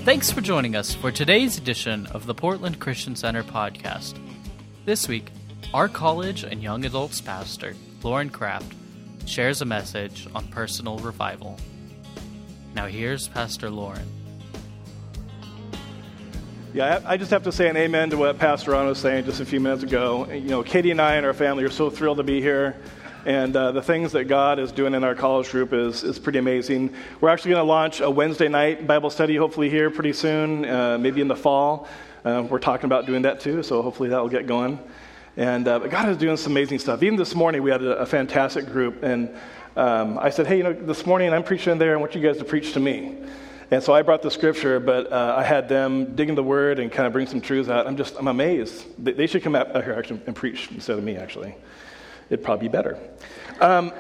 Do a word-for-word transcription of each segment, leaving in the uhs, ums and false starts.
Thanks for joining us for today's edition of the Portland Christian Center podcast. This week, our college and young adults pastor, Lauren Kraft, shares a message on personal revival. Now here's Pastor Lauren. Yeah, I just have to say an amen to what Pastor Ron was saying just a few minutes ago. You know, Katie and I and our family are so thrilled to be here. And uh, the things that God is doing in our college group is is pretty amazing. We're actually going to launch a Wednesday night Bible study hopefully here pretty soon, uh, maybe in the fall. Uh, we're talking about doing that too, so hopefully that will get going. And uh, but God is doing some amazing stuff. Even this morning we had a, a fantastic group. And um, I said, hey, you know, this morning I'm preaching there. I want you guys to preach to me. And so I brought the scripture, but uh, I had them dig in the word and kind of bring some truths out. I'm just, I'm amazed. They, they should come out here actually and preach instead of me, actually. It'd probably be better. Um,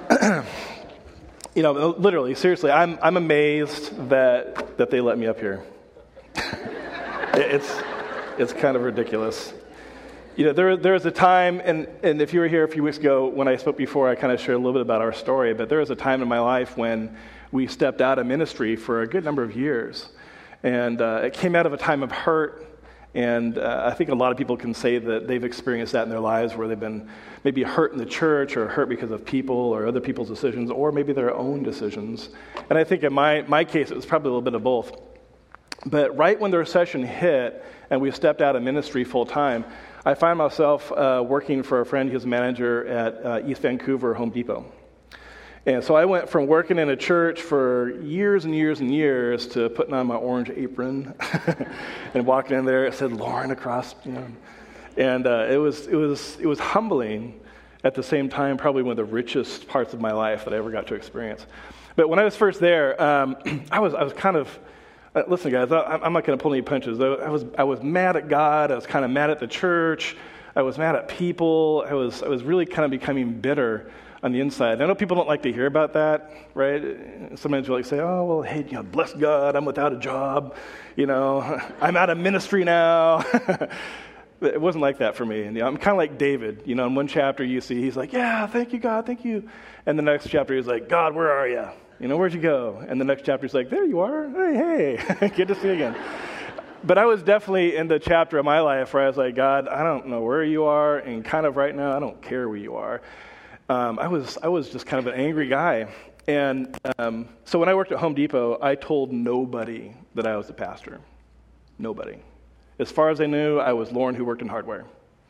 you know, literally, seriously, I'm I'm amazed that that they let me up here. it's it's kind of ridiculous. You know, there there was a time, and, and if you were here a few weeks ago when I spoke before, I kind of shared a little bit about our story, but there was a time in my life when we stepped out of ministry for a good number of years. And uh, it came out of a time of hurt. And uh, I think a lot of people can say that they've experienced that in their lives where they've been maybe hurt in the church or hurt because of people or other people's decisions or maybe their own decisions. And I think in my, my case, it was probably a little bit of both. But right when the recession hit and we stepped out of ministry full time, I found myself uh, working for a friend who's a manager at uh, East Vancouver Home Depot. And so I went from working in a church for years and years and years to putting on my orange apron and walking in there. It said Lauren across, you know, and uh, it was it was it was humbling. At the same time, probably one of the richest parts of my life that I ever got to experience. But when I was first there, um, I was I was kind of uh, listen, guys. I, I'm not going to pull any punches. I was I was mad at God. I was kind of mad at the church. I was mad at people. I was I was really kind of becoming bitter on the inside. I know people don't like to hear about that, right? Sometimes you like say, oh, well, hey, you know, bless God, I'm without a job, you know, I'm out of ministry now. It wasn't like that for me. And, you know, I'm kind of like David, you know, in one chapter you see, he's like, yeah, thank you, God, thank you. And the next chapter he's like, God, where are you? You know, where'd you go? And the next chapter he's like, there you are. Hey, hey, good to see you again. But I was definitely in the chapter of my life where I was like, God, I don't know where you are, and kind of right now, I don't care where you are. Um, I was I was just kind of an angry guy. And um, so when I worked at Home Depot, I told nobody that I was a pastor. Nobody. As far as I knew, I was Lauren who worked in hardware.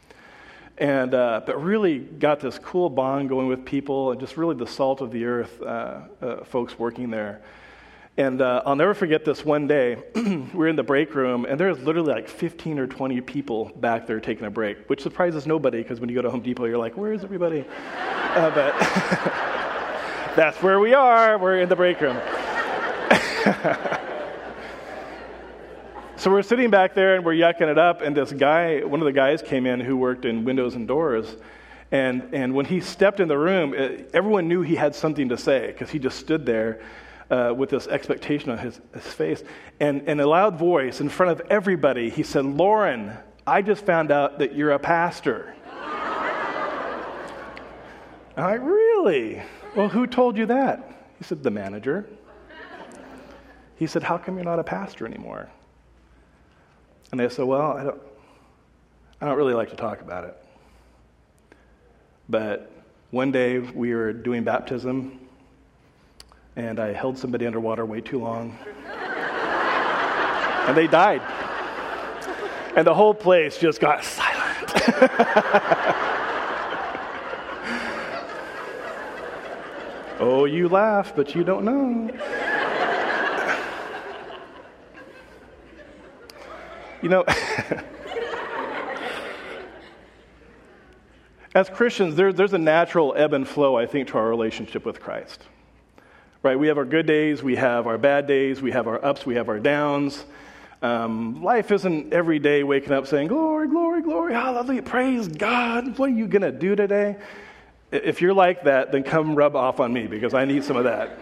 And uh, but really got this cool bond going with people and just really the salt of the earth uh, uh, folks working there. And uh, I'll never forget this one day. We were in the break room, and there was literally like fifteen or twenty people back there taking a break, which surprises nobody because when you go to Home Depot, you're like, where is everybody? Uh, but that's where we are. We're in the break room. So we're sitting back there, and we're yucking it up, and this guy, one of the guys came in who worked in windows and doors. And, and when he stepped in the room, it, everyone knew he had something to say because he just stood there Uh, with this expectation on his, his face. And in a loud voice, in front of everybody, he said, Lauren, I just found out that you're a pastor. I'm like, really? Well, who told you that? He said, the manager. He said, how come you're not a pastor anymore? And I said, well, I don't, I don't really like to talk about it. But one day we were doing baptism, and I held somebody underwater way too long. And they died. And the whole place just got silent. Oh, you laugh, but you don't know. You know, as Christians, there, there's a natural ebb and flow, I think, to our relationship with Christ. Right, we have our good days, we have our bad days, we have our ups, we have our downs. Um, life isn't every day waking up saying, glory, glory, glory, hallelujah, praise God. What are you going to do today? If you're like that, then come rub off on me because I need some of that.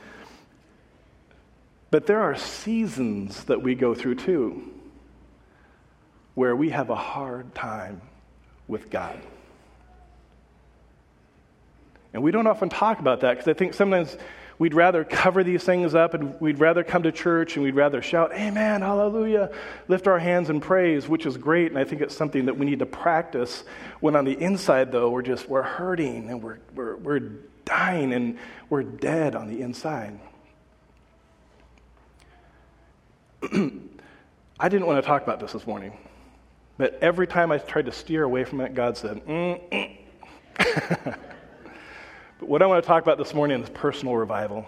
But there are seasons that we go through too where we have a hard time with God. And we don't often talk about that because I think sometimes we'd rather cover these things up, and we'd rather come to church, and we'd rather shout, amen, hallelujah, lift our hands in praise, which is great, and I think it's something that we need to practice, when on the inside, though, we're just, we're hurting, and we're, we're, we're dying, and we're dead on the inside. I didn't want to talk about this this morning, but every time I tried to steer away from it, God said, mm-mm. But what I want to talk about this morning is personal revival.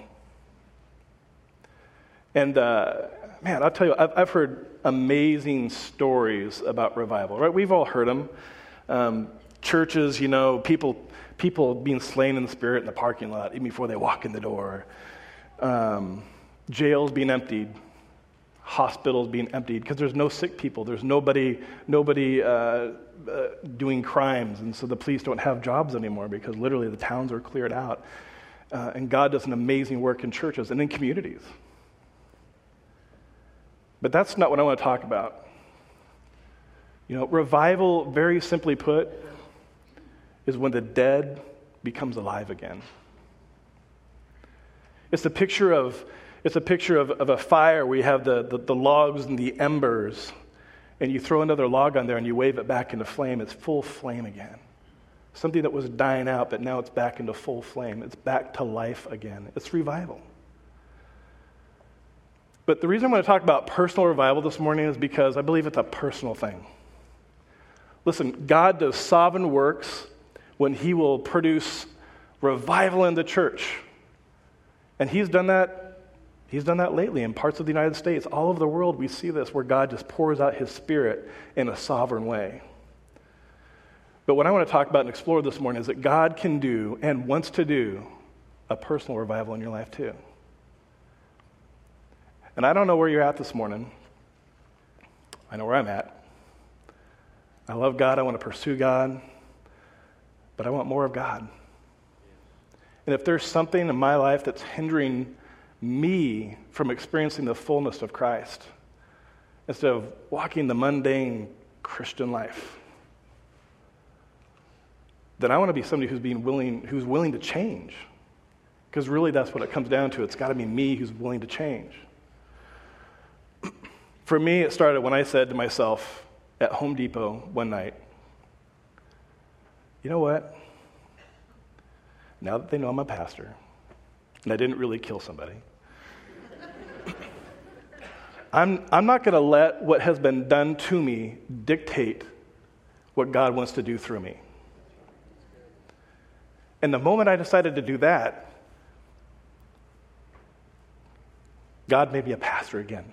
And uh, man, I'll tell you, I've, I've heard amazing stories about revival, right? We've all heard them. Um, churches, you know, people people being slain in the Spirit in the parking lot even before they walk in the door. Um, jails being emptied. Hospitals being emptied because there's no sick people. There's nobody nobody uh, uh, doing crimes, and so the police don't have jobs anymore because literally the towns are cleared out. Uh, and God does an amazing work in churches and in communities. But that's not what I want to talk about. You know, revival, very simply put, is when the dead becomes alive again. It's the picture of It's a picture of, of a fire where you have the, the, the logs and the embers, and you throw another log on there and you wave it back into flame. It's full flame again. Something that was dying out, but now it's back into full flame. It's back to life again. It's revival. But the reason I want to talk about personal revival this morning is because I believe it's a personal thing. Listen, God does sovereign works when he will produce revival in the church. And he's done that He's done that lately in parts of the United States. All over the world, we see this where God just pours out his Spirit in a sovereign way. But what I want to talk about and explore this morning is that God can do and wants to do a personal revival in your life too. And I don't know where you're at this morning. I know where I'm at. I love God. I want to pursue God. But I want more of God. And if there's something in my life that's hindering me from experiencing the fullness of Christ instead of walking the mundane Christian life, then I want to be somebody who's being willing, who's willing to change. Because really that's what it comes down to. It's got to be me who's willing to change. For me, it started when I said to myself at Home Depot one night, you know what? Now that they know I'm a pastor, and I didn't really kill somebody, I'm, I'm not going to let what has been done to me dictate what God wants to do through me. And the moment I decided to do that, God made me a pastor again.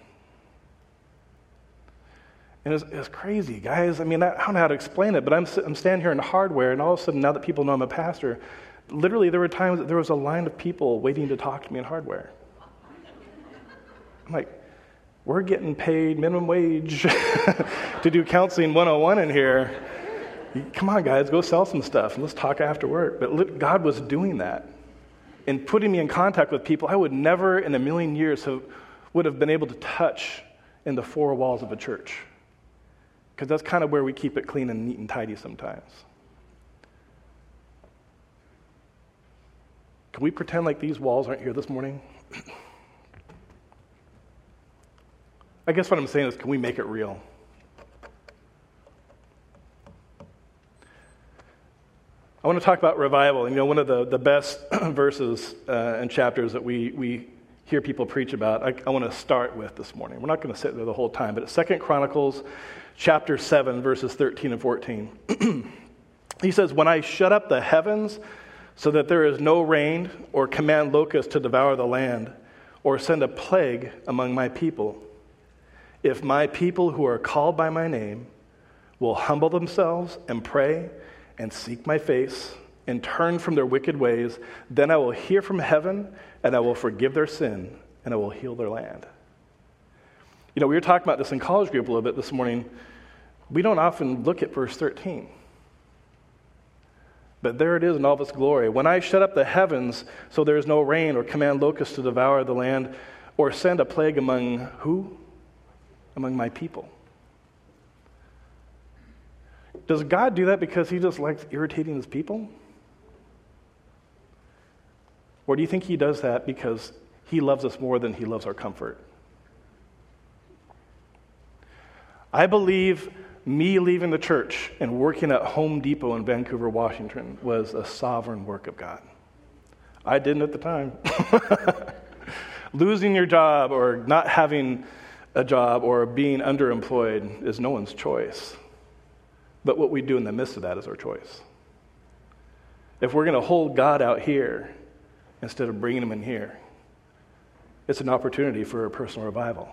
And it's, it's crazy, guys. I mean, I don't know how to explain it, but I'm, I'm standing here in hardware, and all of a sudden, now that people know I'm a pastor, literally there were times that there was a line of people waiting to talk to me in hardware. I'm like, we're getting paid minimum wage to do counseling one oh one in here. Come on, guys, go sell some stuff, and let's talk after work. But God was doing that and putting me in contact with people I would never in a million years have, would have been able to touch in the four walls of a church. Because that's kind of where we keep it clean and neat and tidy sometimes. Can we pretend like these walls aren't here this morning? I guess what I'm saying is, can we make it real? I want to talk about revival. And, you know, one of the, the best verses uh, and chapters that we, we hear people preach about, I, I want to start with this morning. We're not going to sit there the whole time, but it's Second Chronicles chapter seven, verses thirteen and fourteen. He says, when I shut up the heavens so that there is no rain, or command locusts to devour the land, or send a plague among my people, if my people who are called by my name will humble themselves and pray and seek my face and turn from their wicked ways, then I will hear from heaven and I will forgive their sin and I will heal their land. You know, we were talking about this in college group a little bit this morning. We don't often look at verse thirteen. But there it is in all of its glory. When I shut up the heavens so there is no rain, or command locusts to devour the land, or send a plague among who? Among my people. Does God do that because he just likes irritating his people? Or do you think he does that because he loves us more than he loves our comfort? I believe me leaving the church and working at Home Depot in Vancouver, Washington was a sovereign work of God. I didn't at the time. Losing your job or not having a job or being underemployed is no one's choice. But what we do in the midst of that is our choice. If we're going to hold God out here instead of bringing him in here, it's an opportunity for a personal revival.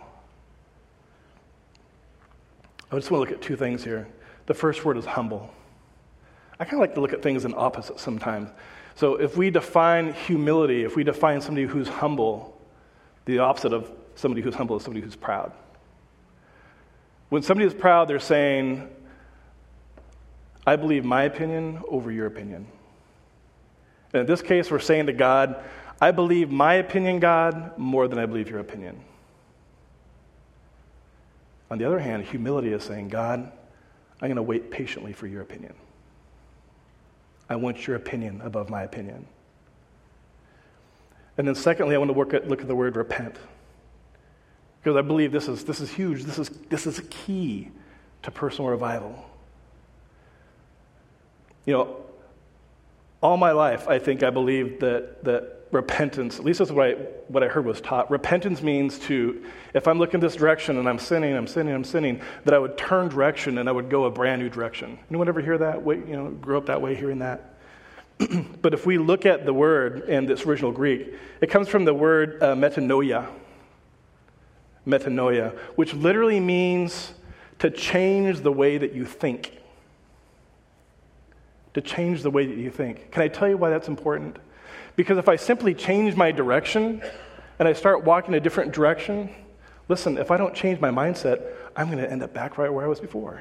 I just want to look at two things here. The first word is humble. I kind of like to look at things in opposites sometimes. So if we define humility, if we define somebody who's humble, the opposite of somebody who's humble is somebody who's proud. When somebody is proud, they're saying, I believe my opinion over your opinion. And in this case, we're saying to God, I believe my opinion, God, more than I believe your opinion. On the other hand, humility is saying, God, I'm going to wait patiently for your opinion. I want your opinion above my opinion. And then secondly, I want to work at, look at the word repent. Because I believe this is, this is huge. This is, this is a key to personal revival. You know, all my life, I think I believed that, that repentance, at least that's what I, what I heard was taught. Repentance means to, if I'm looking this direction and I'm sinning, I'm sinning, I'm sinning, that I would turn direction and I would go a brand new direction. Anyone ever hear that? Wait, you know, grew up that way hearing that? But if we look at the word in this original Greek, it comes from the word uh, metanoia. Metanoia, which literally means to change the way that you think. To change the way that you think. Can I tell you why that's important? Because if I simply change my direction and I start walking a different direction, listen, if I don't change my mindset, I'm going to end up back right where I was before.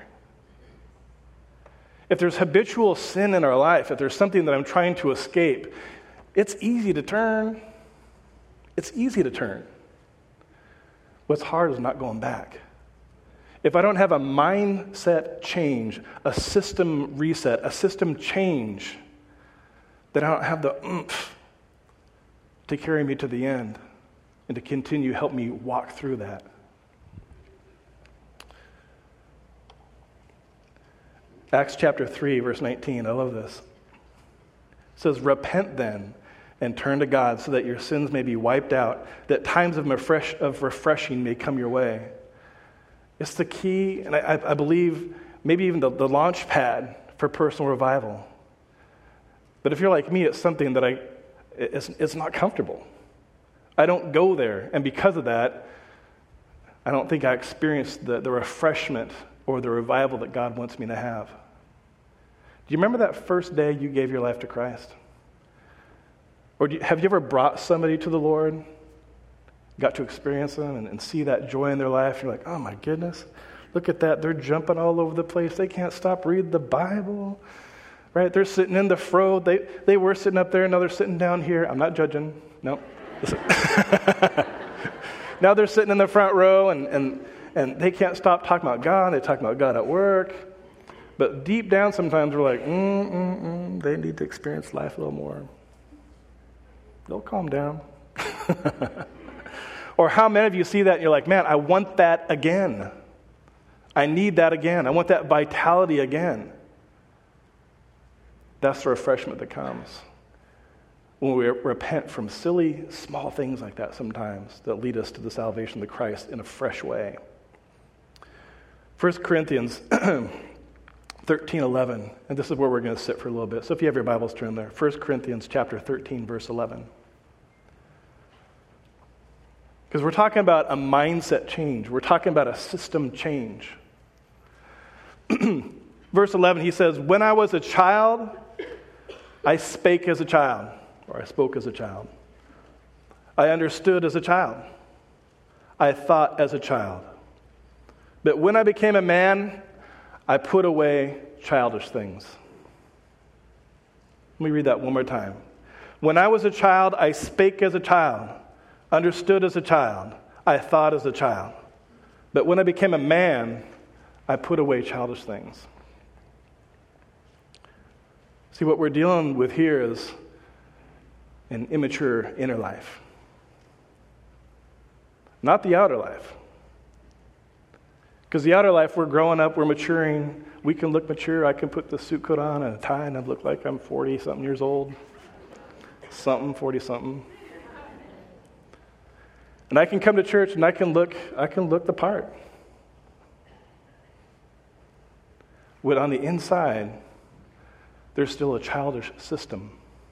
If there's habitual sin in our life, if there's something that I'm trying to escape, it's easy to turn. It's easy to turn. What's hard is not going back. If I don't have a mindset change, a system reset, a system change, then I don't have the oomph to carry me to the end and to continue help me walk through that. Acts chapter three, verse nineteen, I love this. It says, repent then and turn to God so that your sins may be wiped out, that times of, refresh, of refreshing may come your way. It's the key, and I, I believe maybe even the, the launch pad for personal revival. But if you're like me, it's something that I, it's, it's not comfortable. I don't go there, and because of that, I don't think I experienced the, the refreshment or the revival that God wants me to have. Do you remember that first day you gave your life to Christ? Or do you, have you ever brought somebody to the Lord, got to experience them and, and see that joy in their life? You're like, oh my goodness, look at that. They're jumping all over the place. They can't stop reading the Bible. Right? They're sitting in the fro. They they were sitting up there, now they're sitting down here. I'm not judging. No. Listen. Now they're sitting in the front row, and, and, and they can't stop talking about God. They talk about God at work. But deep down sometimes we're like, mm, mm, mm, they need to experience life a little more. They'll calm down. Or how many of you see that and you're like, man, I want that again. I need that again. I want that vitality again. That's the refreshment that comes when we repent from silly, small things like that sometimes that lead us to the salvation of Christ in a fresh way. First Corinthians thirteen eleven, and this is where we're going to sit for a little bit. So if you have your Bibles, turn there. First Corinthians chapter thirteen, verse eleven. Because we're talking about a mindset change. We're talking about a system change. Verse eleven, he says, when I was a child, I spake as a child, or I spoke as a child. I understood as a child. I thought as a child. But when I became a man, I put away childish things. Let me read that one more time. When I was a child, I spake as a child, understood as a child, I thought as a child. But when I became a man, I put away childish things. See, what we're dealing with here is an immature inner life. Not the outer life. Because the outer life, we're growing up, we're maturing, we can look mature. I can put the suit coat on and a tie and I look like I'm forty-something years old. Something, forty-something. And I can come to church and I can look, I can look the part. But on the inside, there's still a childish system.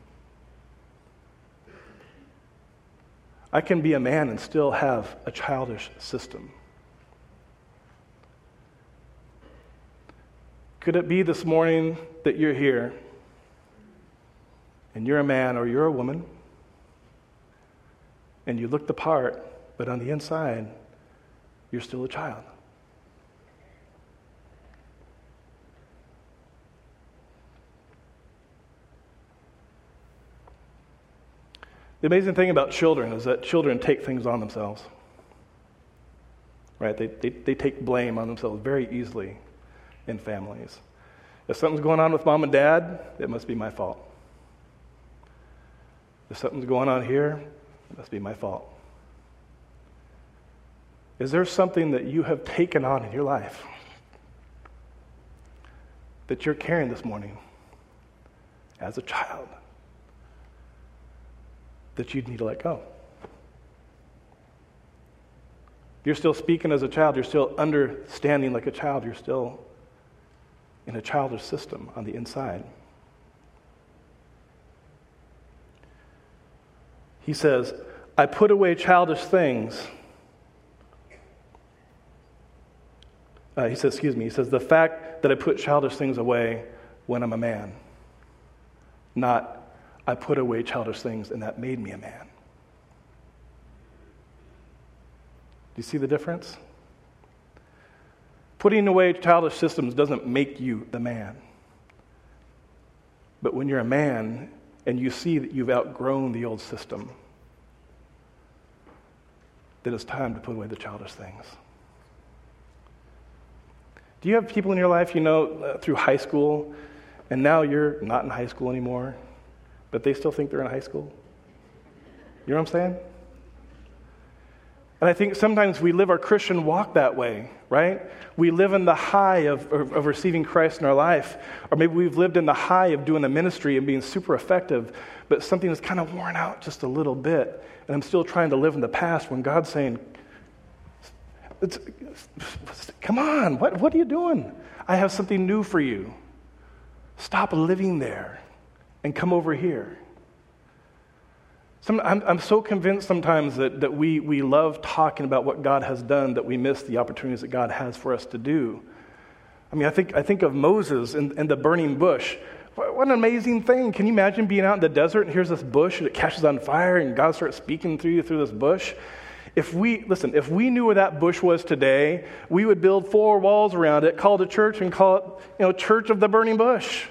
I can be a man and still have a childish system. Could it be this morning that you're here and you're a man or you're a woman and you look the part, but on the inside, you're still a child? The amazing thing about children is that children take things on themselves. Right? They, they, they take blame on themselves very easily in families. If something's going on with mom and dad, it must be my fault. If something's going on here, it must be my fault. Is there something that you have taken on in your life that you're carrying this morning as a child that you need to let go? You're still speaking as a child. You're still understanding like a child. You're still in a childish system on the inside. He says, I put away childish things. Uh, he says, excuse me, he says, the fact that I put childish things away when I'm a man. Not, I put away childish things and that made me a man. Do you see the difference? Putting away childish systems doesn't make you the man. But when you're a man and you see that you've outgrown the old system, then it's time to put away the childish things. Do you have people in your life, you know, uh, through high school, and now you're not in high school anymore, but they still think they're in high school? You know what I'm saying? And I think sometimes we live our Christian walk that way, right? We live in the high of, of, of receiving Christ in our life. Or maybe we've lived in the high of doing the ministry and being super effective, but something is kind of worn out just a little bit. And I'm still trying to live in the past when God's saying, it's, come on, what, what are you doing? I have something new for you. Stop living there and come over here. Some, I'm, I'm so convinced sometimes that, that we, we love talking about what God has done that we miss the opportunities that God has for us to do. I mean, I think I think of Moses and, and the burning bush. What, what an amazing thing. Can you imagine being out in the desert and here's this bush and it catches on fire and God starts speaking through you through this bush? If we, listen, if we knew where that bush was today, we would build four walls around it, call it a church and call it, you know, Church of the Burning Bush.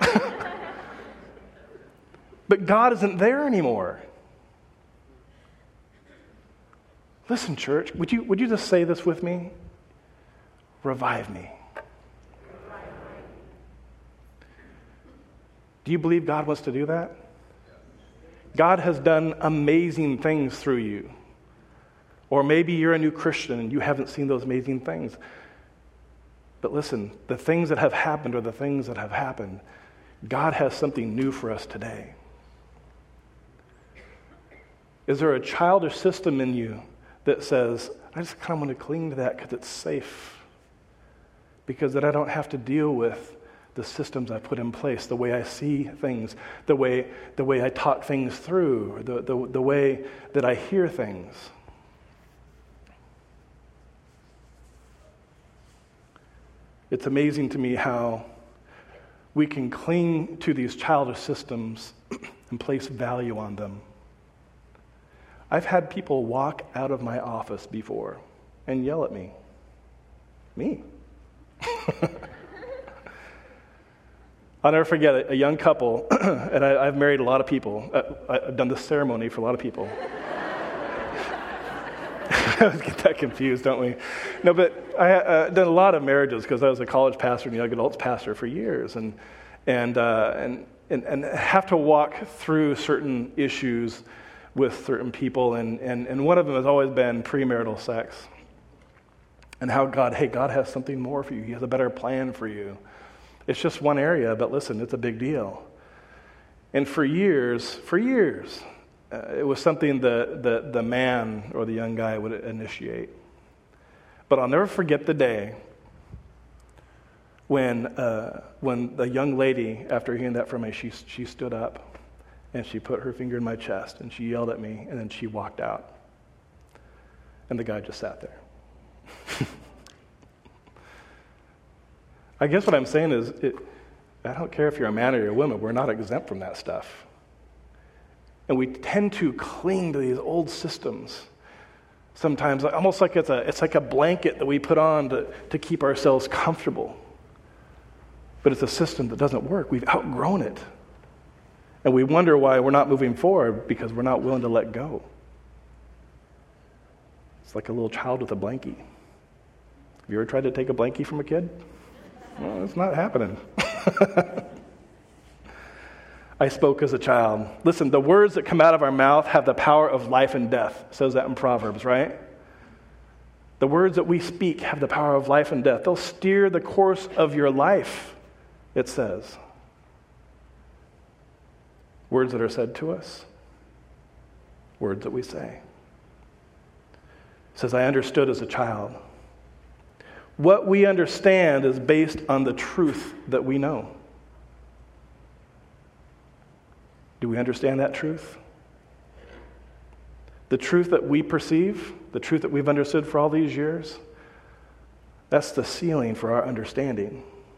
But God isn't there anymore. Listen, church, would you would you just say this with me? Revive me. Do you believe God wants to do that? God has done amazing things through you. Or maybe you're a new Christian and you haven't seen those amazing things. But listen, the things that have happened are the things that have happened. God has something new for us today. Is there a childish system in you that says, I just kind of want to cling to that because it's safe? Because then I don't have to deal with the systems I put in place, the way I see things, the way the way I talk things through, the, the, the way that I hear things. It's amazing to me how we can cling to these childish systems and place value on them. I've had people walk out of my office before and yell at me. Me. I'll never forget a, a young couple, and I, I've married a lot of people. Uh, I've done this ceremony for a lot of people. I always get that confused, don't we? No, but I've uh, done a lot of marriages because I was a college pastor and young adults pastor for years, and and uh, and and, and have to walk through certain issues with certain people, and, and, and one of them has always been premarital sex. And how God, hey, God has something more for you. He has a better plan for you. It's just one area, but listen, it's a big deal. And for years, for years, uh, it was something that the, the man or the young guy would initiate. But I'll never forget the day when uh, when the young lady, after hearing that from me, she she stood up and she put her finger in my chest and she yelled at me and then she walked out. And the guy just sat there. I guess what I'm saying is, it, I don't care if you're a man or you're a woman, we're not exempt from that stuff. And we tend to cling to these old systems. Sometimes, almost like it's a it's like a blanket that we put on to, to keep ourselves comfortable. But it's a system that doesn't work. We've outgrown it. And we wonder why we're not moving forward because we're not willing to let go. It's like a little child with a blankie. Have you ever tried to take a blankie from a kid? Well, it's not happening. I spoke as a child. Listen, the words that come out of our mouth have the power of life and death. It says that in Proverbs, right? The words that we speak have the power of life and death. They'll steer the course of your life, it says. Words that are said to us. Words that we say. It says, I understood as a child. What we understand is based on the truth that we know. Do we understand that truth? The truth that we perceive, the truth that we've understood for all these years, that's the ceiling for our understanding.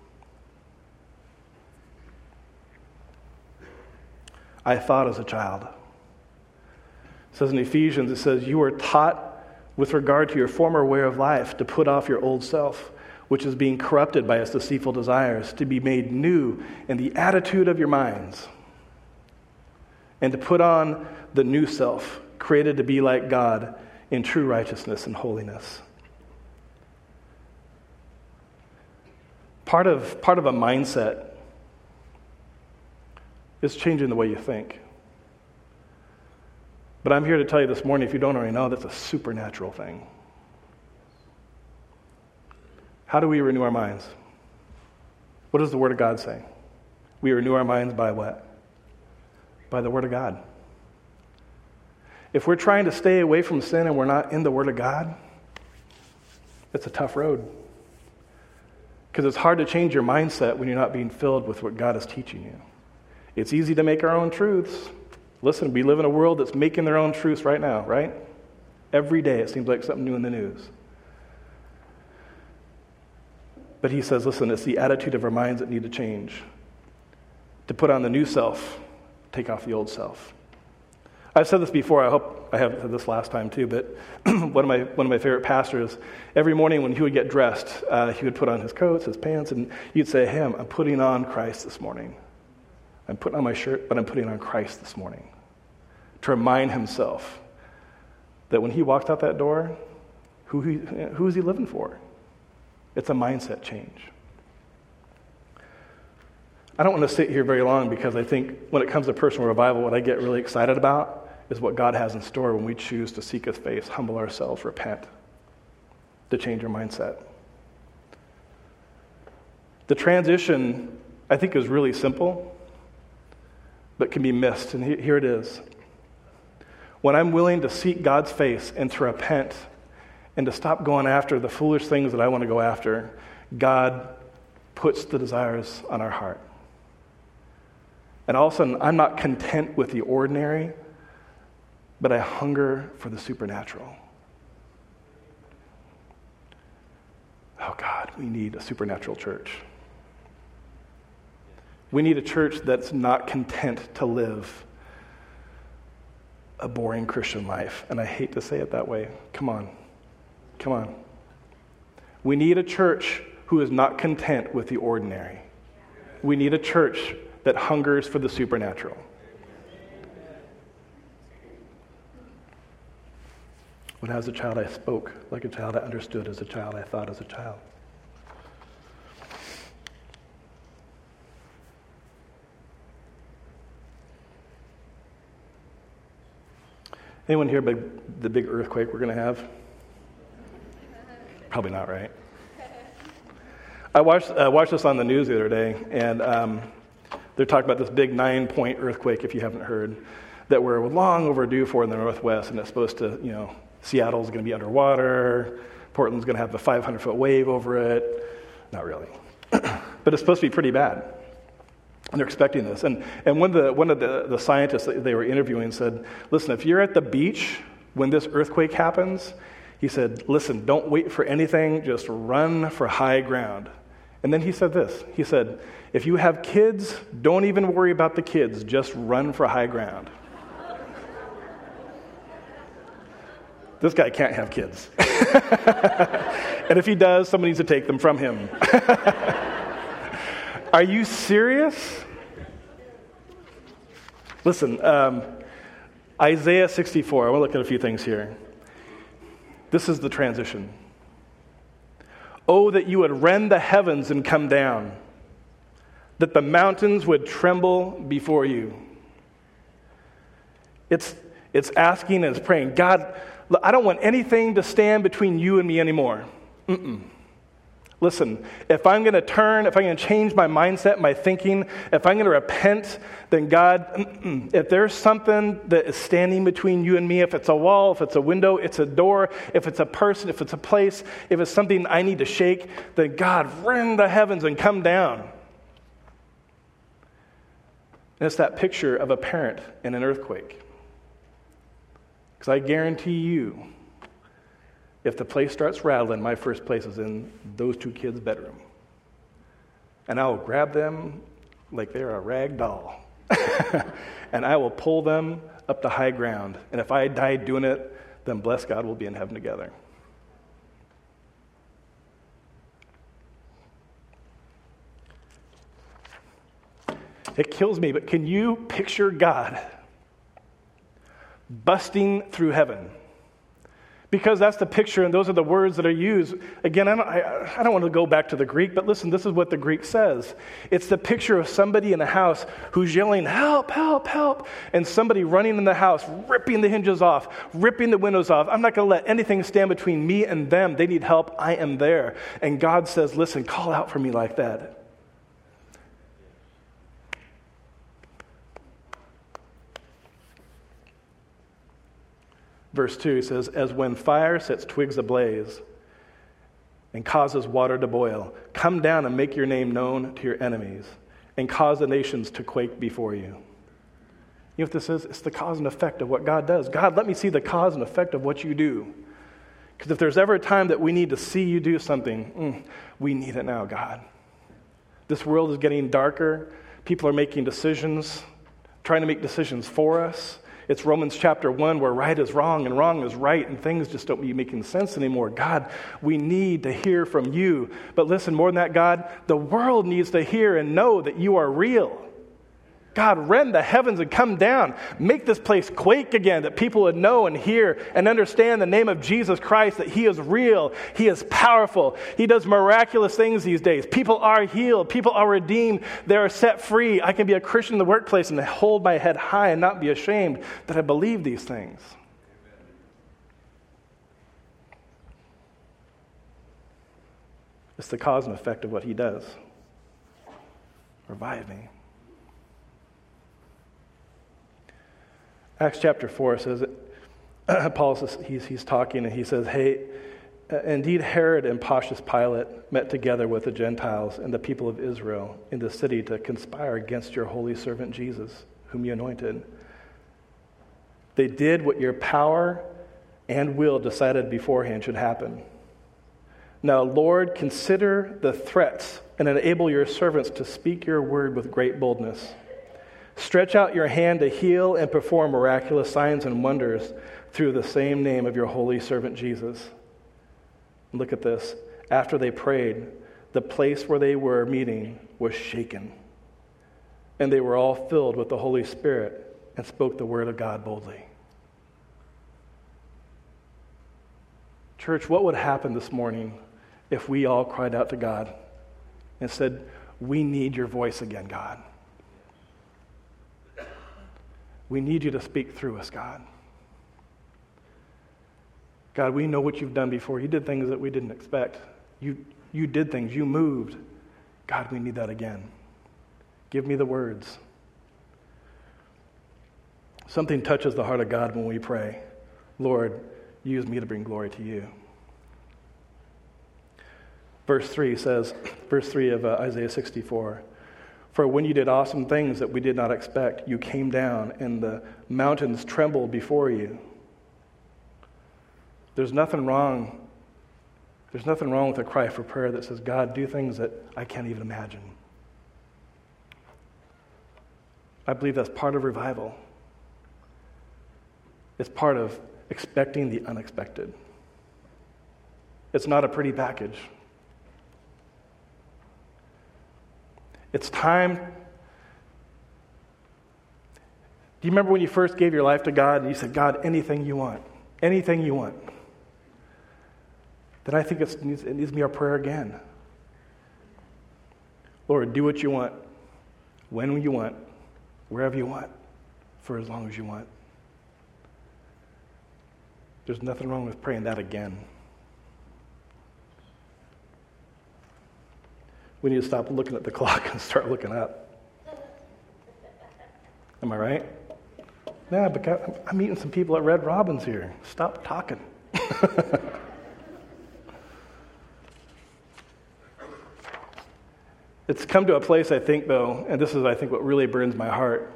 I thought as a child. It says in Ephesians, it says, you were taught with regard to your former way of life to put off your old self, which is being corrupted by its deceitful desires, to be made new in the attitude of your minds, and to put on the new self, created to be like God in true righteousness and holiness. Part of, part of a mindset is changing the way you think. But I'm here to tell you this morning, if you don't already know, that's a supernatural thing. How do we renew our minds? What does the Word of God say? We renew our minds by what? By the Word of God. If we're trying to stay away from sin and we're not in the Word of God, it's a tough road. Because it's hard to change your mindset when you're not being filled with what God is teaching you. It's easy to make our own truths. Listen, we live in a world that's making their own truths right now, right? Every day it seems like something new in the news. But he says, listen, it's the attitude of our minds that need to change. To put on the new self, take off the old self. I've said this before, I hope I haven't said this last time too, but one of my one of my favorite pastors, every morning when he would get dressed, uh, he would put on his coats, his pants, and you'd say, hey, I'm putting on Christ this morning. I'm putting on my shirt, but I'm putting on Christ this morning. To remind himself that when he walked out that door, who he, who is he living for? It's a mindset change. I don't want to sit here very long because I think when it comes to personal revival, what I get really excited about is what God has in store when we choose to seek his face, humble ourselves, repent, to change our mindset. The transition, I think, is really simple, but can be missed. And here it is. When I'm willing to seek God's face and to repent and to stop going after the foolish things that I want to go after, God puts the desires on our heart. And all of a sudden, I'm not content with the ordinary, but I hunger for the supernatural. Oh God, we need a supernatural church. We need a church that's not content to live a boring Christian life. And I hate to say it that way. Come on. Come on. We need a church who is not content with the ordinary. We need a church that hungers for the supernatural. When as a child I spoke, like a child I understood, as a child I thought as a child. Anyone hear about the big earthquake we're going to have? Probably not, right? I watched uh, watched this on the news the other day, and um, they're talking about this big nine-point earthquake, if you haven't heard, that we're long overdue for in the Northwest, and it's supposed to, you know, Seattle's going to be underwater, Portland's going to have a five hundred foot wave over it. Not really. But it's supposed to be pretty bad. And they're expecting this. And and one of the one of the, the scientists that they were interviewing said, listen, if you're at the beach when this earthquake happens, he said, listen, don't wait for anything, just run for high ground. And then he said this. He said, if you have kids, don't even worry about the kids, just run for high ground. This guy can't have kids. And if he does, somebody needs to take them from him. Are you serious? Listen, um, Isaiah sixty-four, I want to look at a few things here. This is the transition. Oh, that you would rend the heavens and come down, that the mountains would tremble before you. It's, it's asking and it's praying, God, I don't want anything to stand between you and me anymore. Mm-mm. Listen, if I'm going to turn, if I'm going to change my mindset, my thinking, if I'm going to repent, then God, mm-mm. if there's something that is standing between you and me, if it's a wall, if it's a window, it's a door, if it's a person, if it's a place, if it's something I need to shake, then God, rend the heavens and come down. And it's that picture of a parent in an earthquake. Because I guarantee you, if the place starts rattling, my first place is in those two kids' bedroom. And I will grab them like they're a rag doll. And I will pull them up to high ground. And if I die doing it, then bless God, we'll be in heaven together. It kills me, but can you picture God busting through heaven? Because that's the picture, and those are the words that are used. Again, I don't, I, I don't want to go back to the Greek, but listen, this is what the Greek says. It's the picture of somebody in a house who's yelling, help, help, help, and somebody running in the house, ripping the hinges off, ripping the windows off. I'm not going to let anything stand between me and them. They need help. I am there. And God says, listen, call out for me like that. Verse two, he says, as when fire sets twigs ablaze and causes water to boil, come down and make your name known to your enemies and cause the nations to quake before you. You know what this is? It's the cause and effect of what God does. God, let me see the cause and effect of what you do. Because if there's ever a time that we need to see you do something, mm, we need it now, God. This world is getting darker. People are making decisions, trying to make decisions for us. It's Romans chapter one where right is wrong and wrong is right and things just don't be making sense anymore. God, we need to hear from you. But listen, more than that, God, the world needs to hear and know that you are real. God, rend the heavens and come down. Make this place quake again, that people would know and hear and understand the name of Jesus Christ, that he is real, he is powerful, he does miraculous things these days. People are healed, people are redeemed, they are set free. I can be a Christian in the workplace and hold my head high and not be ashamed that I believe these things. It's the cause and effect of what he does. Revive me. Acts chapter four says, uh, Paul says, he's, he's talking and he says, hey, uh, indeed Herod and Pontius Pilate met together with the Gentiles and the people of Israel in the city to conspire against your holy servant Jesus, whom you anointed. They did what your power and will decided beforehand should happen. Now, Lord, consider the threats and enable your servants to speak your word with great boldness. Stretch out your hand to heal and perform miraculous signs and wonders through the same name of your holy servant Jesus. Look at this. After they prayed, the place where they were meeting was shaken, and they were all filled with the Holy Spirit and spoke the word of God boldly. Church, what would happen this morning if we all cried out to God and said, we need your voice again, God. We need you to speak through us, God. God, we know what you've done before. You did things that we didn't expect. You, you did things. You moved. God, we need that again. Give me the words. Something touches the heart of God when we pray, Lord, use me to bring glory to you. Verse three says, verse three of uh, Isaiah sixty-four, for when you did awesome things that we did not expect, you came down and the mountains trembled before you. There's nothing wrong. There's nothing wrong with a cry for prayer that says, God, do things that I can't even imagine. I believe that's part of revival. It's part of expecting the unexpected. It's not a pretty package. It's time. Do you remember when you first gave your life to God and you said, God, anything you want, anything you want? Then I think it's, it needs to be our prayer again. Lord, do what you want, when you want, wherever you want, for as long as you want. There's nothing wrong with praying that again. We need to stop looking at the clock and start looking up. Am I right? Yeah, but I'm meeting some people at Red Robin's here. Stop talking. It's come to a place, I think, though, and this is, I think, what really burns my heart,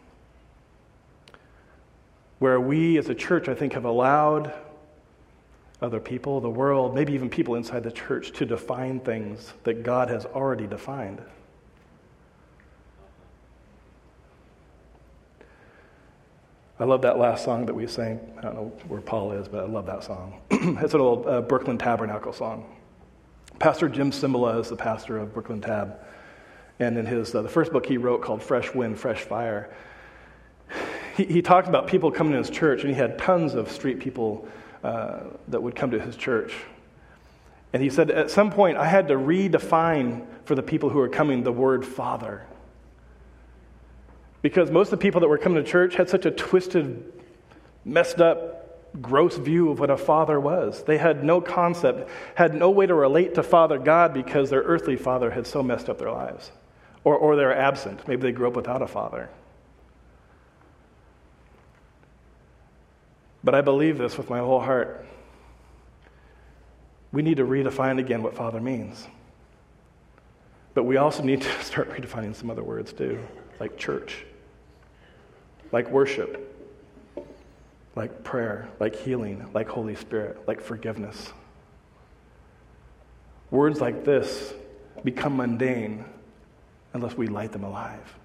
where we as a church, I think, have allowed other people, the world, maybe even people inside the church, to define things that God has already defined. I love that last song that we sang. I don't know where Paul is, but I love that song. It's an old uh, Brooklyn Tabernacle song. Pastor Jim Cymbala is the pastor of Brooklyn Tab. And in his uh, the first book he wrote called Fresh Wind, Fresh Fire, he, he talked about people coming to his church, and he had tons of street people uh, that would come to his church. And he said, at some point, I had to redefine for the people who were coming the word Father. Because most of the people that were coming to church had such a twisted, messed up, gross view of what a father was. They had no concept, had no way to relate to Father God because their earthly father had so messed up their lives. Or, or they're absent. Maybe they grew up without a father. But I believe this with my whole heart. We need to redefine again what father means. But we also need to start redefining some other words too, like church, like worship, like prayer, like healing, like Holy Spirit, like forgiveness. Words like this become mundane unless we light them alive.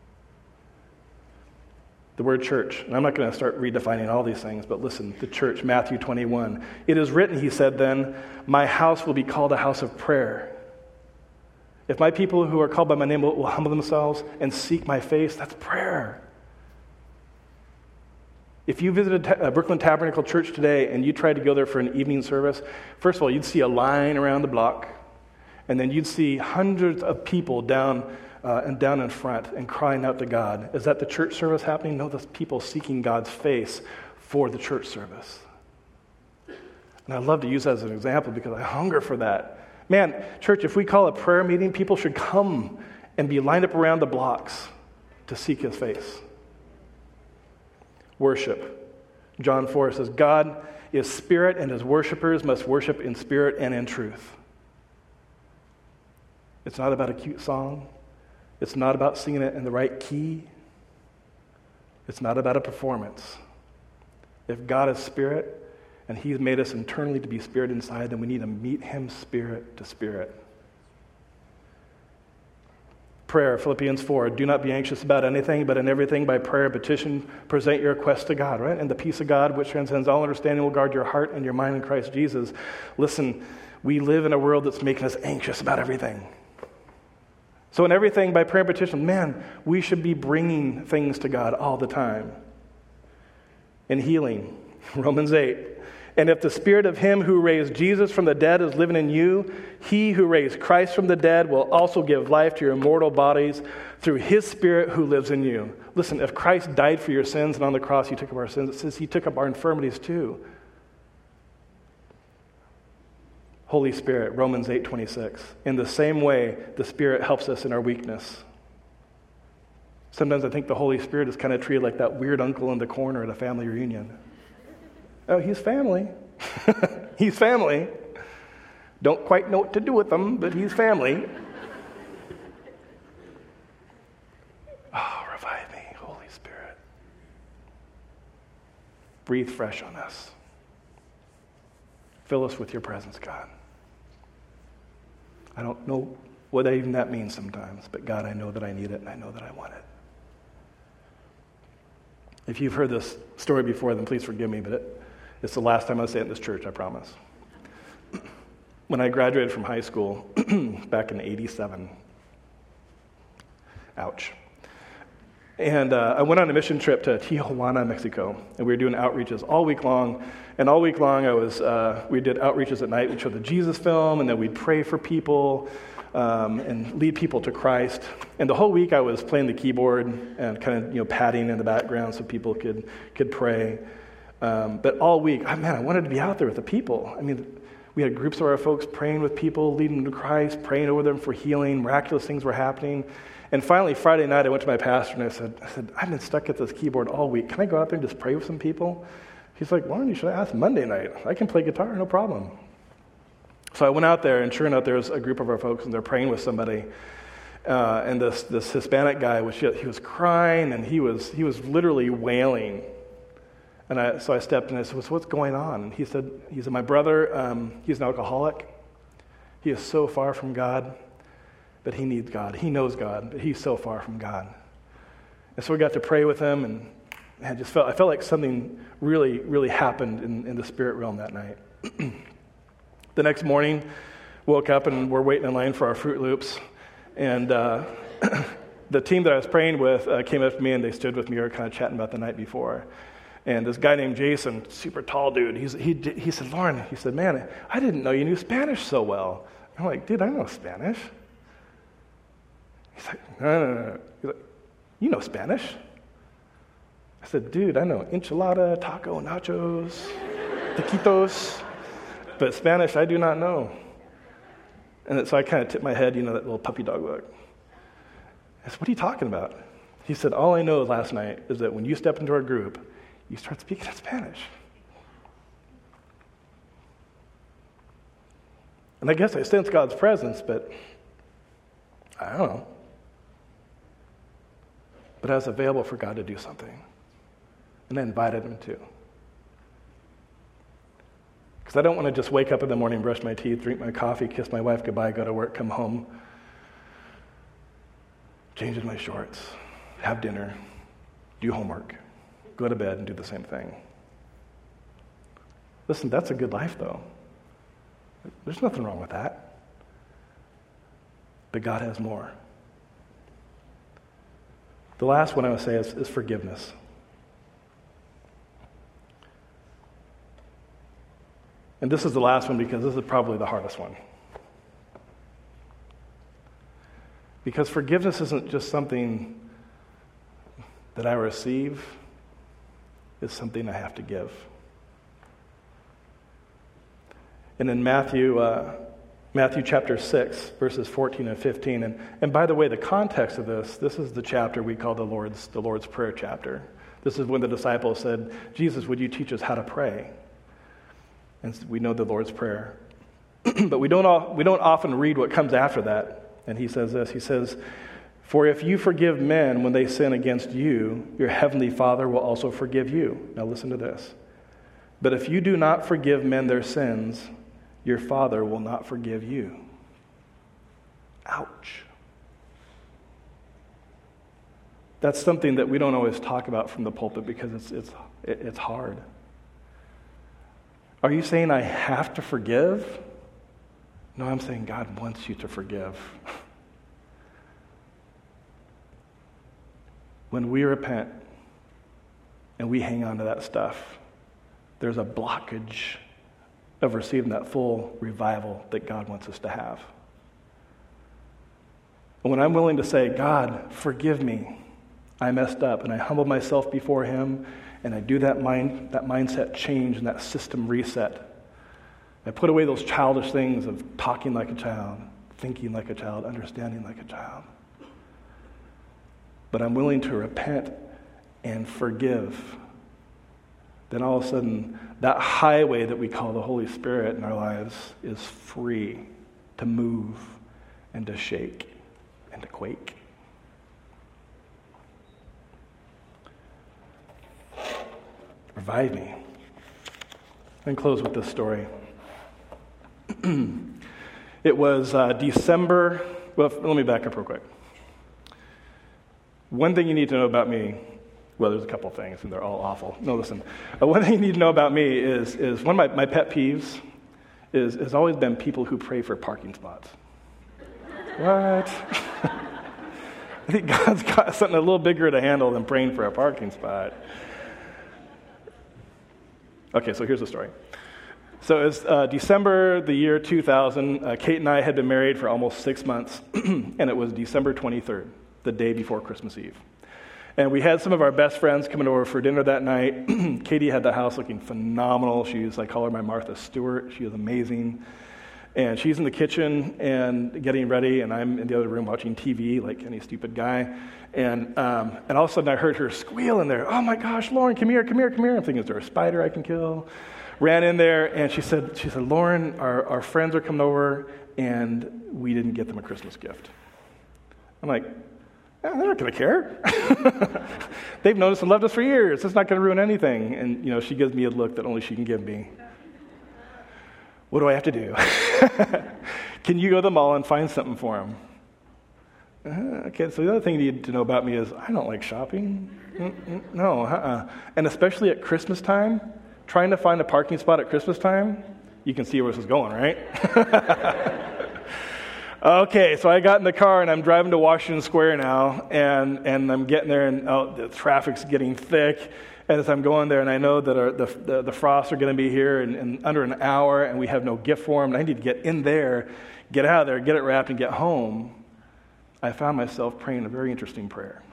The word church, and I'm not going to start redefining all these things, but listen, the church, Matthew twenty-one. It is written, he said then, my house will be called a house of prayer. If my people who are called by my name will, will humble themselves and seek my face, that's prayer. If you visited a Brooklyn Tabernacle Church today and you tried to go there for an evening service, first of all, you'd see a line around the block, and then you'd see hundreds of people down uh, and down in front and crying out to God. Is that the church service happening? No, that's people seeking God's face for the church service. And I love to use that as an example because I hunger for that. Man, church, if we call a prayer meeting, people should come and be lined up around the blocks to seek his face. Worship. John four says, God is spirit, and his worshipers must worship in spirit and in truth. It's not about a cute song. It's not about singing it in the right key. It's not about a performance. If God is spirit, and he's made us internally to be spirit inside, then we need to meet him spirit to spirit. Prayer, Philippians four, do not be anxious about anything, but in everything by prayer and petition, present your requests to God, right? And the peace of God, which transcends all understanding, will guard your heart and your mind in Christ Jesus. Listen, we live in a world that's making us anxious about everything. So in everything by prayer and petition, man, we should be bringing things to God all the time. In healing, Romans eight, and if the spirit of him who raised Jesus from the dead is living in you, he who raised Christ from the dead will also give life to your immortal bodies through his spirit who lives in you. Listen, if Christ died for your sins and on the cross he took up our sins, it says he took up our infirmities too. Holy Spirit, Romans eight twenty-six. In the same way, the Spirit helps us in our weakness. Sometimes I think the Holy Spirit is kind of treated like that weird uncle in the corner at a family reunion. Oh, he's family. He's family. Don't quite know what to do with him, but he's family. Oh, revive me, Holy Spirit. Breathe fresh on us. Fill us with your presence, God. I don't know what even that means sometimes, but God, I know that I need it and I know that I want it. If you've heard this story before, then please forgive me, but it, it's the last time I say it in this church, I promise. When I graduated from high school back in eighty-seven, ouch. And uh, I went on a mission trip to Tijuana, Mexico, and we were doing outreaches all week long. And all week long, I was uh, we did outreaches at night. We'd show the Jesus film, and then we'd pray for people um, and lead people to Christ. And the whole week, I was playing the keyboard and kind of you know padding in the background so people could could pray. Um, but all week, oh, man, I wanted to be out there with the people. I mean, we had groups of our folks praying with people, leading them to Christ, praying over them for healing. Miraculous things were happening. And finally, Friday night, I went to my pastor and I said, I said, I've been stuck at this keyboard all week. Can I go out there and just pray with some people? He's like, why don't you should I ask Monday night? I can play guitar, no problem. So I went out there, and sure enough, there was a group of our folks, and they're praying with somebody. Uh, and this this Hispanic guy, was he was crying, and he was he was literally wailing. And I, so I stepped in and I said, what's going on? And he said, he said, my brother, um, he's an alcoholic. He is so far from God. But he needs God. He knows God, but he's so far from God. And so we got to pray with him, and I just felt I felt like something really, really happened in, in the spirit realm that night. The next morning, woke up and we're waiting in line for our Fruit Loops, and uh, the team that I was praying with uh, came up to me and they stood with me. We were kind of chatting about the night before. And this guy named Jason, super tall dude, he's, he he said, Lauren, he said, man, I didn't know you knew Spanish so well. I'm like, dude, I know Spanish. He's like, no, no, no. He's like, you know Spanish? I said, dude, I know enchilada, taco, nachos, taquitos, but Spanish I do not know. And so I kind of tipped my head, you know, that little puppy dog look. I said, what are you talking about? He said, all I know last night is that when you step into our group, you start speaking in Spanish. And I guess I sense God's presence, but I don't know. But I was available for God to do something. And I invited him to. Because I don't want to just wake up in the morning, brush my teeth, drink my coffee, kiss my wife goodbye, go to work, come home, change in my shorts, have dinner, do homework, go to bed and do the same thing. Listen, that's a good life, though. There's nothing wrong with that. But God has more. The last one I would say is, is forgiveness. And this is the last one because this is probably the hardest one. Because forgiveness isn't just something that I receive, it's something I have to give. And in Matthew, uh, Matthew chapter six, verses fourteen and fifteen, and, and by the way, the context of this, this is the chapter we call the Lord's, the Lord's Prayer chapter. This is when the disciples said, Jesus, would you teach us how to pray? And we know the Lord's Prayer. But we don't all, we don't often read what comes after that. And he says this, he says, for if you forgive men when they sin against you, your heavenly Father will also forgive you. Now listen to this. But if you do not forgive men their sins, your Father will not forgive you. Ouch. That's something that we don't always talk about from the pulpit because it's it's it's hard. Are you saying I have to forgive? No, I'm saying God wants you to forgive. When we repent and we hang on to that stuff, there's a blockage of receiving that full revival that God wants us to have. And when I'm willing to say, God, forgive me, I messed up, and I humble myself before him, and I do that mind that mindset change and that system reset, I put away those childish things of talking like a child, thinking like a child, understanding like a child. But I'm willing to repent and forgive. Then all of a sudden, that highway that we call the Holy Spirit in our lives is free to move and to shake and to quake. Revive me. And close with this story. It was uh, December. Well, let me back up real quick. One thing you need to know about me, well, there's a couple things, and they're all awful. No, listen. Uh, one thing you need to know about me is, is one of my, my pet peeves is has always been people who pray for parking spots. What? I think God's got something a little bigger to handle than praying for a parking spot. Okay, so here's the story. So it's uh, December the year two thousand. Uh, Kate and I had been married for almost six months, and it was December twenty-third, the day before Christmas Eve. And we had some of our best friends coming over for dinner that night. Katie had the house looking phenomenal. She's, I call her my Martha Stewart. She is amazing. And she's in the kitchen and getting ready, and I'm in the other room watching T V like any stupid guy. And um, and all of a sudden I heard her squeal in there. Oh my gosh, Lauren, come here, come here, come here. I'm thinking, is there a spider I can kill? Ran in there, and she said, she said, Lauren, our, our friends are coming over, and we didn't get them a Christmas gift. I'm like, eh, they're not going to care. They've noticed and loved us for years. It's not going to ruin anything. And, you know, she gives me a look that only she can give me. What do I have to do? Can you go to the mall and find something for them? Uh, okay, so the other thing you need to know about me is I don't like shopping. Mm-mm, no, uh-uh. And especially at Christmas time, trying to find a parking spot at Christmas time, you can see where this is going, right? Okay, so I got in the car and I'm driving to Washington Square now, and, and I'm getting there, and oh, the traffic's getting thick. And as I'm going there, and I know that our, the, the the Frosts are going to be here in, in under an hour, and we have no gift for them, and I need to get in there, get out of there, get it wrapped, and get home, I found myself praying a very interesting prayer.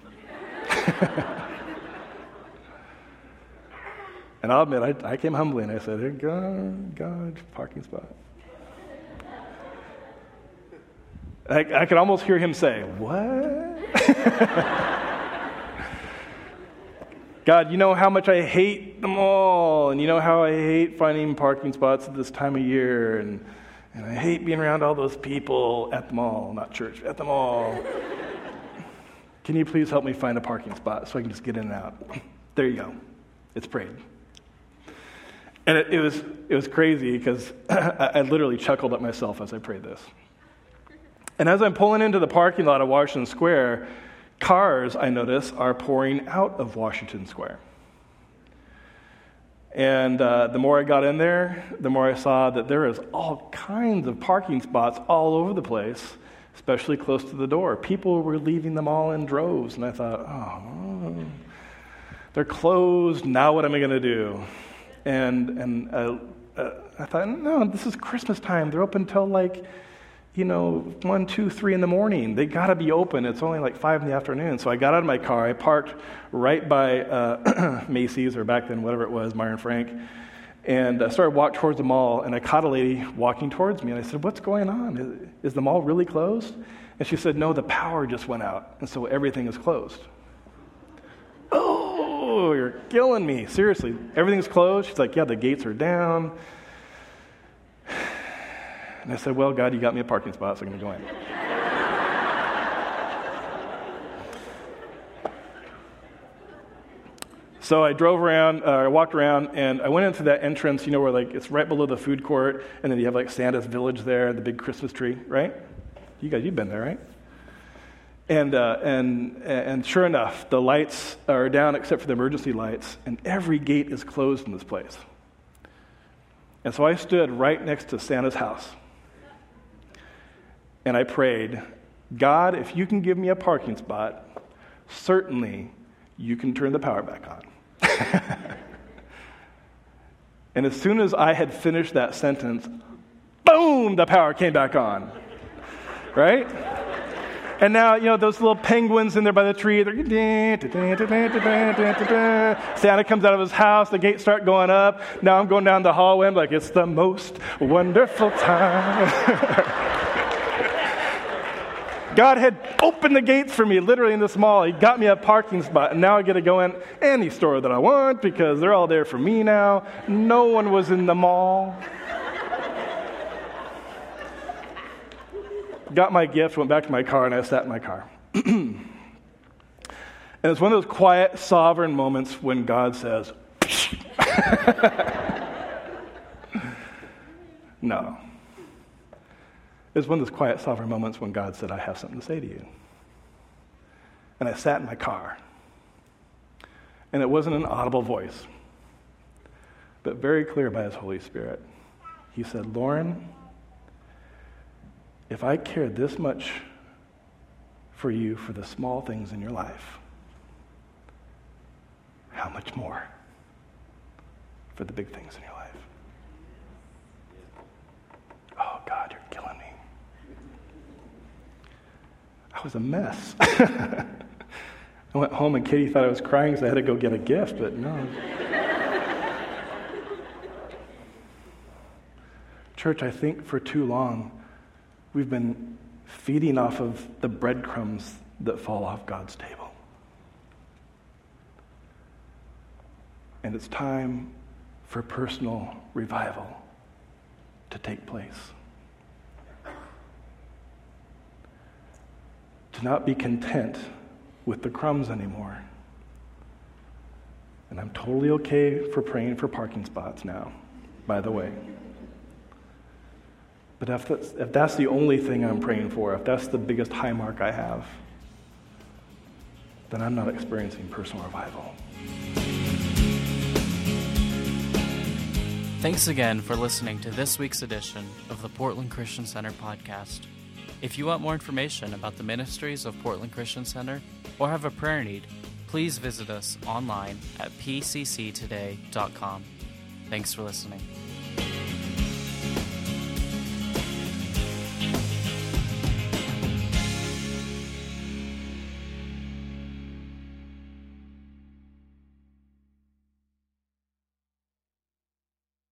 And I'll admit, I, I came humbly, and I said, hey, God, God, parking spot. I, I could almost hear him say, what? God, you know how much I hate them all, and you know how I hate finding parking spots at this time of year, and, and I hate being around all those people at the mall, not church, at the mall. Can you please help me find a parking spot so I can just get in and out? There you go. It's prayed. And it, it was it was crazy because I, I literally chuckled at myself as I prayed this. And as I'm pulling into the parking lot of Washington Square, cars, I notice, are pouring out of Washington Square. And uh, the more I got in there, the more I saw that there is all kinds of parking spots all over the place, especially close to the door. People were leaving them all in droves, and I thought, oh, they're closed. Now what am I going to do? And and uh, uh, I thought, no, this is Christmas time. They're open till like, you know, one, two, three in the morning. They got to be open. It's only like five in the afternoon. So I got out of my car. I parked right by uh, Macy's, or back then, whatever it was, Meyer and Frank, and I started walking towards the mall, and I caught a lady walking towards me, and I said, what's going on? Is, is the mall really closed? And she said, no, the power just went out, and so everything is closed. Oh, you're killing me. Seriously, everything's closed? She's like, yeah, the gates are down. And I said, well, God, you got me a parking spot, so I'm going to go in. So I drove around, uh, I walked around, and I went into that entrance, you know, where like it's right below the food court, and then you have like Santa's Village there, the big Christmas tree, right? You guys, you've been there, right? And uh, and and sure enough, the lights are down except for the emergency lights, and every gate is closed in this place. And so I stood right next to Santa's house. And I prayed, God, if you can give me a parking spot, certainly you can turn the power back on. And as soon as I had finished that sentence, boom, the power came back on. Right? And now, you know, those little penguins in there by the tree, they're, Santa comes out of his house, the gates start going up. Now I'm going down the hallway, I'm like, it's the most wonderful time. God had opened the gates for me, literally in this mall. He got me a parking spot, and now I get to go in any store that I want because they're all there for me now. No one was in the mall. Got my gift, went back to my car, and I sat in my car. And it's one of those quiet, sovereign moments when God says, no. It's one of those quiet, sovereign moments when God said, I have something to say to you. And I sat in my car. And it wasn't an audible voice, but very clear by his Holy Spirit. He said, Lauren, if I care this much for you for the small things in your life, how much more for the big things in your life? Oh, God, you're killing me. I was a mess. I went home and Katie thought I was crying because I had to go get a gift, but no. Church, I think for too long, we've been feeding off of the breadcrumbs that fall off God's table. And it's time for personal revival to take place. To not be content with the crumbs anymore. And I'm totally okay for praying for parking spots now, by the way. But if that's, if that's the only thing I'm praying for, if that's the biggest high mark I have, then I'm not experiencing personal revival. Thanks again for listening to this week's edition of the Portland Christian Center podcast. If you want more information about the ministries of Portland Christian Center or have a prayer need, please visit us online at p c c today dot com. Thanks for listening.